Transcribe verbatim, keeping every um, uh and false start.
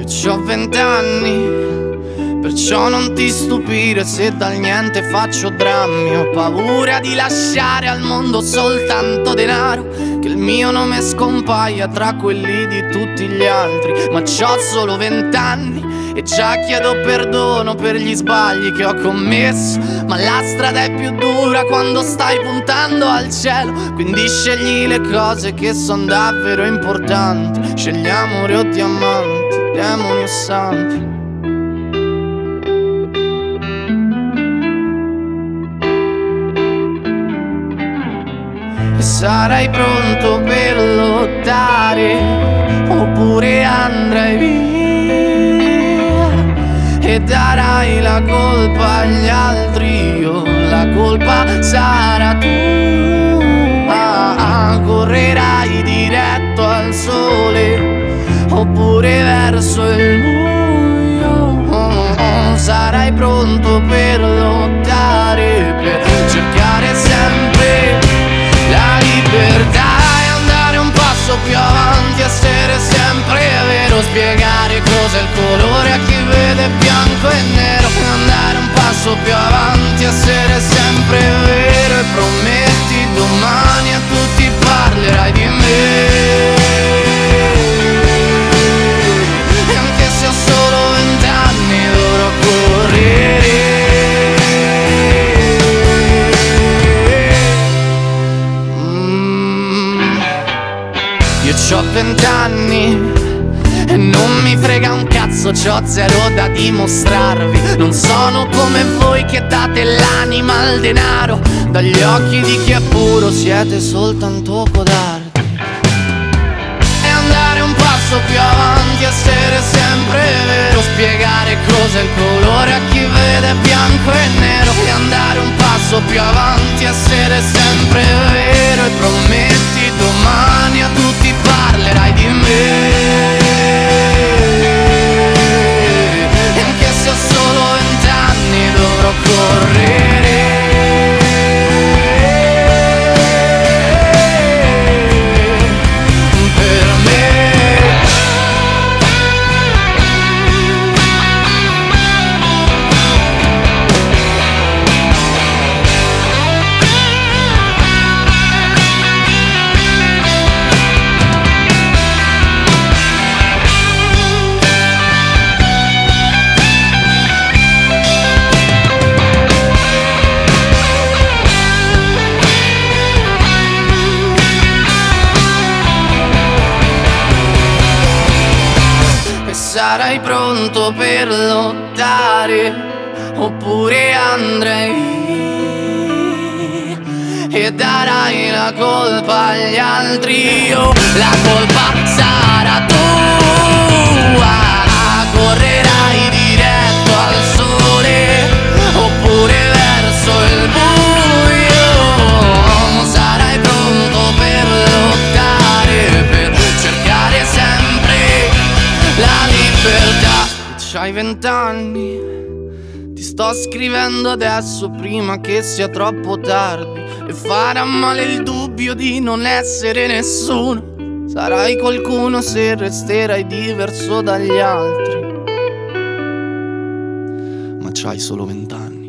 Io c'ho vent'anni, perciò non ti stupire se dal niente faccio drammi. Ho paura di lasciare al mondo soltanto denaro, che il mio nome scompaia tra quelli di tutti gli altri. Ma c'ho solo vent'anni e già chiedo perdono per gli sbagli che ho commesso. Ma la strada è più dura quando stai puntando al cielo, quindi scegli le cose che son davvero importanti. Scegli amore o diamanti, demoni o santi. E sarai pronto per lottare oppure andrai via e darai la colpa agli altri. Io la colpa sarà tua. Correrai diretto al sole oppure verso il buio. Sarai pronto per lottare, per cercare sempre la libertà e andare un passo più avanti, essere sempre vero, spiegare cos'è il colore a chi vede bianco e nero. E andare un passo più avanti, essere sempre vero, e prometti domani a tutti parlerai di me. E anche se ho solo vent'anni dovrò correre. Io c'ho vent'anni e non mi frega un cazzo, c'ho zero da dimostrarvi. Non sono come voi che date l'anima al denaro, dagli occhi di chi è puro siete soltanto codardi. E andare un passo più avanti, essere sempre vero, spiegare cos'è il colore a chi vede bianco e nero. E andare un passo più avanti, essere sempre vero, e prometti domani a tutti parlerai di me. E anche se ho solo vent'anni dovrò correre. Per me sarai pronto per lottare oppure andrai e darai la colpa agli altri. Io la colpa sarà tua. Correrai diretto al sole oppure verso il buio. Sarai pronto per lottare, per cercare sempre la libertà. C'hai vent'anni, ti sto scrivendo adesso prima che sia troppo tardi, e farà male il dubbio di non essere nessuno. Sarai qualcuno se resterai diverso dagli altri, ma c'hai solo vent'anni.